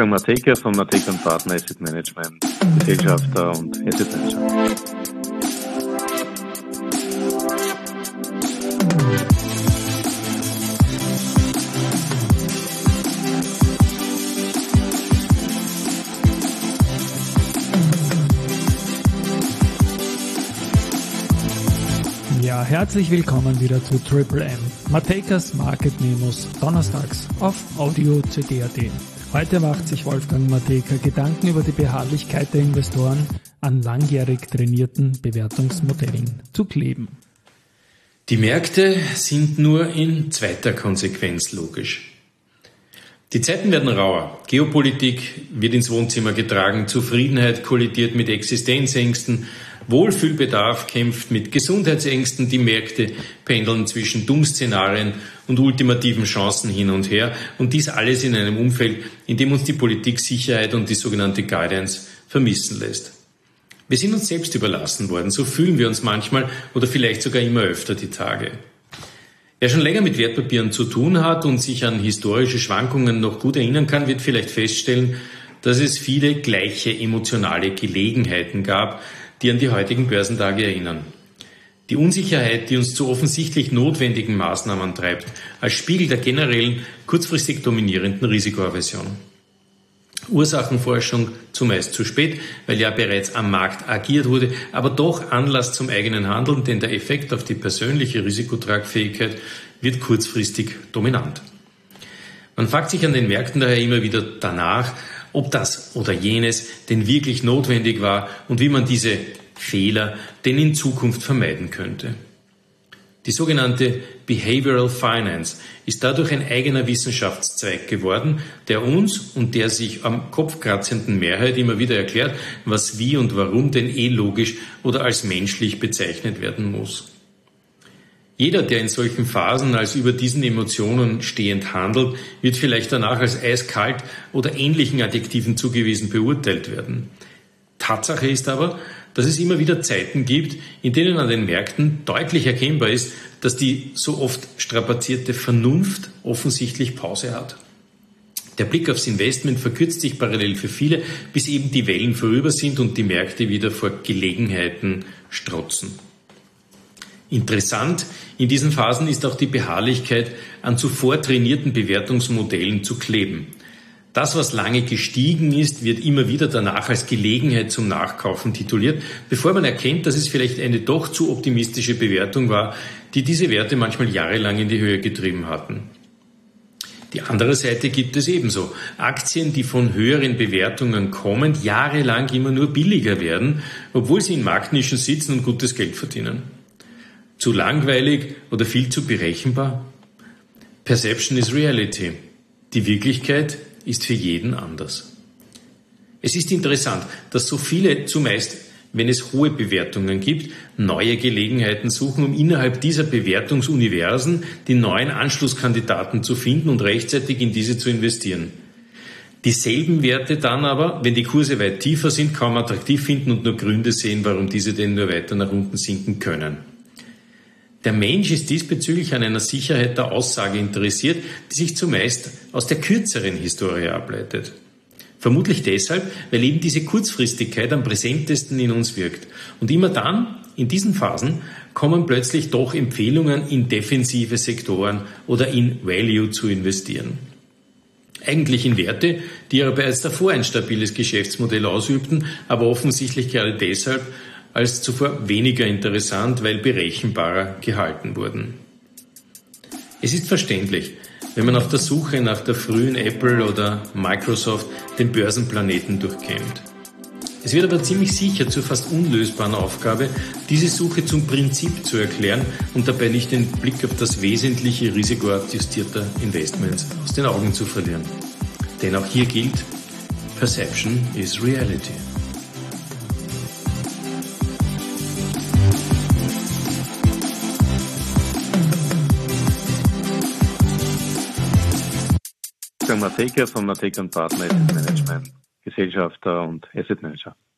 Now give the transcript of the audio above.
Matejka von Matejka & Partner Asset Management, Gesellschafter und Asset Manager. Ja, herzlich willkommen wieder zu Triple M, Matejkas Market Memos, donnerstags auf Audio CD.at. Heute macht sich Wolfgang Matejka Gedanken über die Beharrlichkeit der Investoren, an langjährig trainierten Bewertungsmodellen zu kleben. Die Märkte sind nur in zweiter Konsequenz logisch. Die Zeiten werden rauer. Geopolitik wird ins Wohnzimmer getragen, Zufriedenheit kollidiert mit Existenzängsten, Wohlfühlbedarf kämpft mit Gesundheitsängsten, die Märkte pendeln zwischen Dummszenarien und ultimativen Chancen hin und her und dies alles in einem Umfeld, in dem uns die Politik Sicherheit und die sogenannte Guidance vermissen lässt. Wir sind uns selbst überlassen worden, so fühlen wir uns manchmal oder vielleicht sogar immer öfter die Tage. Wer schon länger mit Wertpapieren zu tun hat und sich an historische Schwankungen noch gut erinnern kann, wird vielleicht feststellen, dass es viele gleiche emotionale Gelegenheiten gab, die an die heutigen Börsentage erinnern. Die Unsicherheit, die uns zu offensichtlich notwendigen Maßnahmen treibt, als Spiegel der generellen, kurzfristig dominierenden Risikoaversion. Ursachenforschung zumeist zu spät, weil ja bereits am Markt agiert wurde, aber doch Anlass zum eigenen Handeln, denn der Effekt auf die persönliche Risikotragfähigkeit wird kurzfristig dominant. Man fragt sich an den Märkten daher immer wieder danach, ob das oder jenes denn wirklich notwendig war und wie man diese Fehler denn in Zukunft vermeiden könnte. Die sogenannte Behavioral Finance ist dadurch ein eigener Wissenschaftszweig geworden, der uns und der sich am Kopf kratzenden Mehrheit immer wieder erklärt, was wie und warum denn logisch oder als menschlich bezeichnet werden muss. Jeder, der in solchen Phasen als über diesen Emotionen stehend handelt, wird vielleicht danach als eiskalt oder ähnlichen Adjektiven zugewiesen beurteilt werden. Tatsache ist aber, dass es immer wieder Zeiten gibt, in denen an den Märkten deutlich erkennbar ist, dass die so oft strapazierte Vernunft offensichtlich Pause hat. Der Blick aufs Investment verkürzt sich parallel für viele, bis eben die Wellen vorüber sind und die Märkte wieder vor Gelegenheiten strotzen. Interessant in diesen Phasen ist auch die Beharrlichkeit, an zuvor trainierten Bewertungsmodellen zu kleben. Das, was lange gestiegen ist, wird immer wieder danach als Gelegenheit zum Nachkaufen tituliert, bevor man erkennt, dass es vielleicht eine doch zu optimistische Bewertung war, die diese Werte manchmal jahrelang in die Höhe getrieben hatten. Die andere Seite gibt es ebenso. Aktien, die von höheren Bewertungen kommen, jahrelang immer nur billiger werden, obwohl sie in Marktnischen sitzen und gutes Geld verdienen. Zu langweilig oder viel zu berechenbar? Perception is reality. Die Wirklichkeit ist für jeden anders. Es ist interessant, dass so viele, zumeist wenn es hohe Bewertungen gibt, neue Gelegenheiten suchen, um innerhalb dieser Bewertungsuniversen die neuen Anschlusskandidaten zu finden und rechtzeitig in diese zu investieren. Dieselben Werte dann aber, wenn die Kurse weit tiefer sind, kaum attraktiv finden und nur Gründe sehen, warum diese denn nur weiter nach unten sinken können. Der Mensch ist diesbezüglich an einer Sicherheit der Aussage interessiert, die sich zumeist aus der kürzeren Historie ableitet. Vermutlich deshalb, weil eben diese Kurzfristigkeit am präsentesten in uns wirkt. Und immer dann, in diesen Phasen, kommen plötzlich doch Empfehlungen, in defensive Sektoren oder in Value zu investieren. Eigentlich in Werte, die ja bereits davor ein stabiles Geschäftsmodell ausübten, aber offensichtlich gerade deshalb als zuvor weniger interessant, weil berechenbarer gehalten wurden. Es ist verständlich, wenn man auf der Suche nach der frühen Apple oder Microsoft den Börsenplaneten durchkämmt. Es wird aber ziemlich sicher zur fast unlösbaren Aufgabe, diese Suche zum Prinzip zu erklären und dabei nicht den Blick auf das wesentliche risikoadjustierter Investments aus den Augen zu verlieren. Denn auch hier gilt, Perception is reality. Wolfgang Matejka von Matejka & Partner Asset Management, Gesellschafter und Asset Manager.